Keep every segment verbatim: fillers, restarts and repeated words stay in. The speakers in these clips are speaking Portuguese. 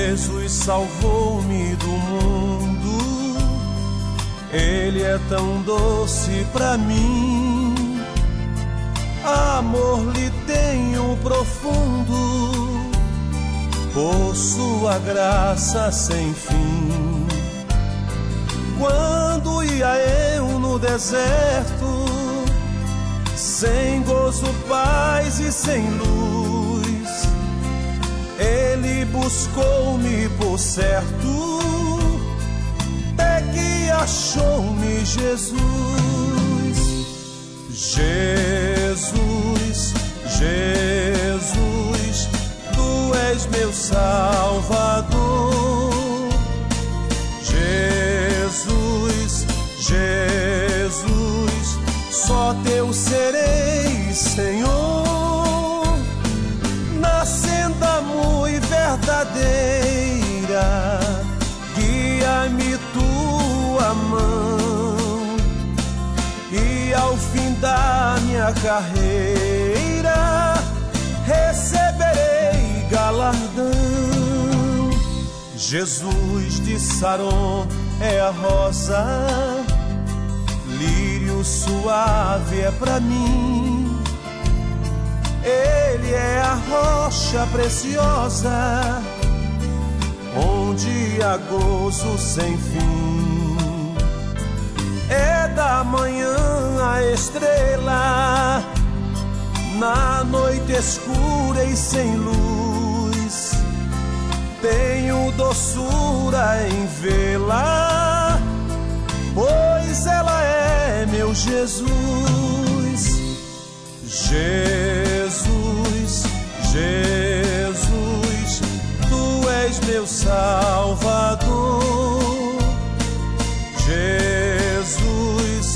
Jesus salvou-me do mundo, Ele é tão doce pra mim. Amor lhe tenho profundo, por sua graça sem fim. Quando ia eu no deserto, sem gozo, paz e sem luz, Ele buscou-me por certo, até que achou-me Jesus. Jesus, Jesus, Tu és meu Salvador. Jesus, Jesus, só Teu serei, Senhor. Na senda muito verdadeira, guia-me Tua mão, e ao fim da minha carreira receberei galardão. Jesus de Saron é a rosa, lírio suave é pra mim. Ele é a rocha preciosa, onde há gozo sem fim. É da manhã a estrela, na noite escura e sem luz. Tenho doçura em vê-la, pois ela é meu Jesus. Jesus, Jesus, Tu és meu Salvador. Jesus,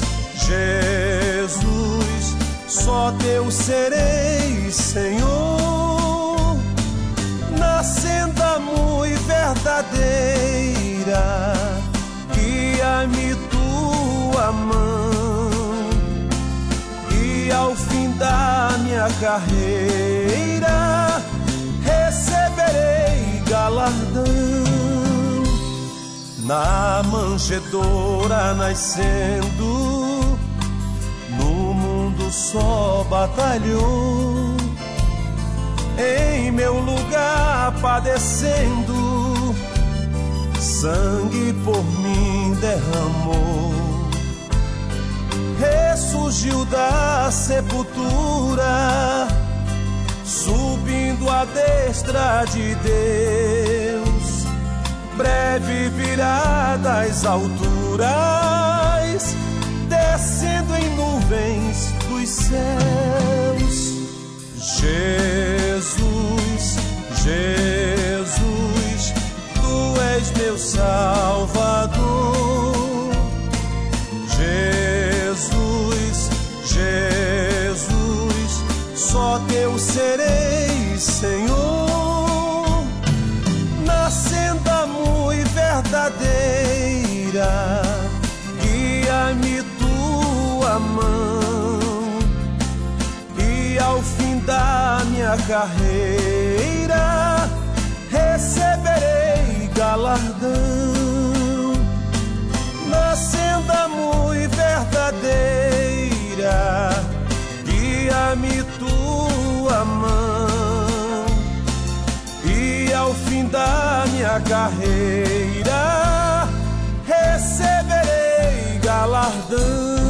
Jesus, só Teu serei, Senhor. Na senda muito verdadeira, guia-me Tua mão, e ao fim da minha carreira receberei galardão. Na manjedoura nascendo, no mundo só batalhou, em meu lugar padecendo, sangue por mim derramou. Ressurgiu da sepultura, subindo à destra de Deus. Breve virá das alturas, descendo em nuvens dos céus. Jesus, Jesus, Tu és meu Salvador. Jesus, Jesus, só Teu serei, Senhor. Na senda muito verdadeira, guia-me Tua mão, e ao fim da minha carreira receberei galardão. Na senda muito verdadeira, guia-me Tua mão, e ao fim da minha carreira receberei galardão.